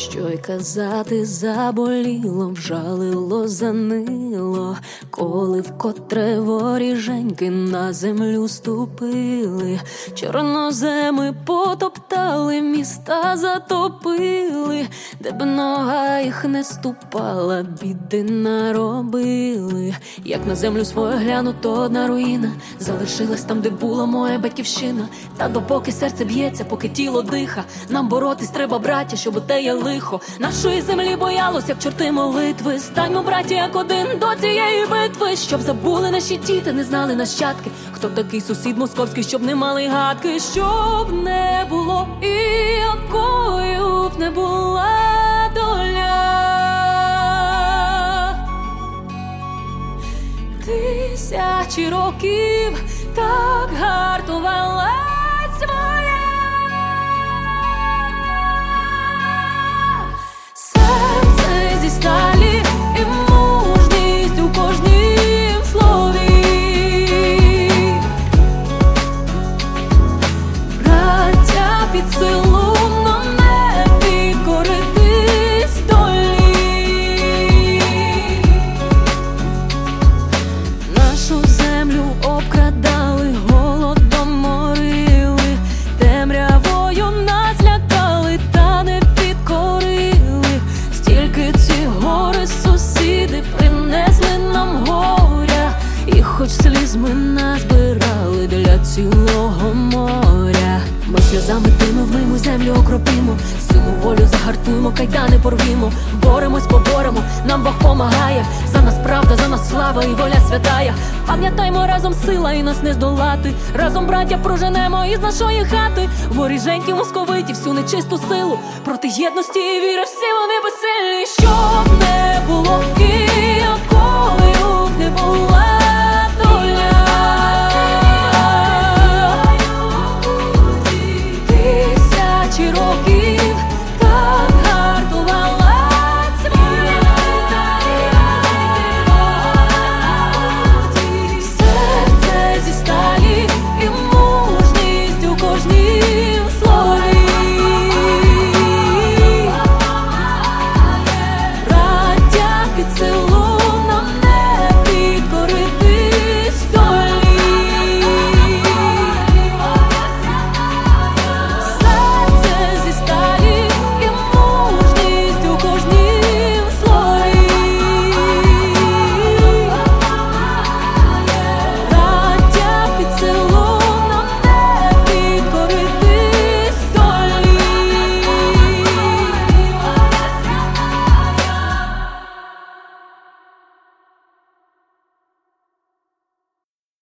Що й казати, заболіло, вжалило, занило, коли вкотре воріженьки на землю ступили, чорноземи потоптали, міста затопили, де б нога їх не ступала, біди наробили. Як на землю свою гляну, то одна руїна залишилась там, де була моя батьківщина. Та допоки серце б'ється, поки тіло диха, нам боротись треба, браття, щоб отеє лихо нашої землі боялось, як чорти молитви. Станьмо, браті, як один до цієї битви, щоб забули наші діти, не знали нащадки, хто такий сусід московський, щоб не мали гадки, щоб не було і якою б не була доля. Тисячі років так гартувала своя. Серце зі сталі і мужність у кожнім слові. Браття, під силу нам не підкоритись долі. Нашу землю обкрадали, голодом морили, темрявою нас лякали, та не підкорили. Стільки ці гори сусіди принесли нам горя, і хоч сліз ми назбирали для цілого моря. Ми сльозами тими вмимо, землю окропимо, силу волю загартуємо, кайдани порвімо. Боремось, поборемо, нам Бог помагає. За нас правда, за нас слава і воля святая. Пам'ятаймо, разом сила і нас не здолати. Разом, браття, проженемо із нашої хати воріженьки московиті, всю нечисту силу. Проти єдності і віри всі вони безсильні. Щоб не було і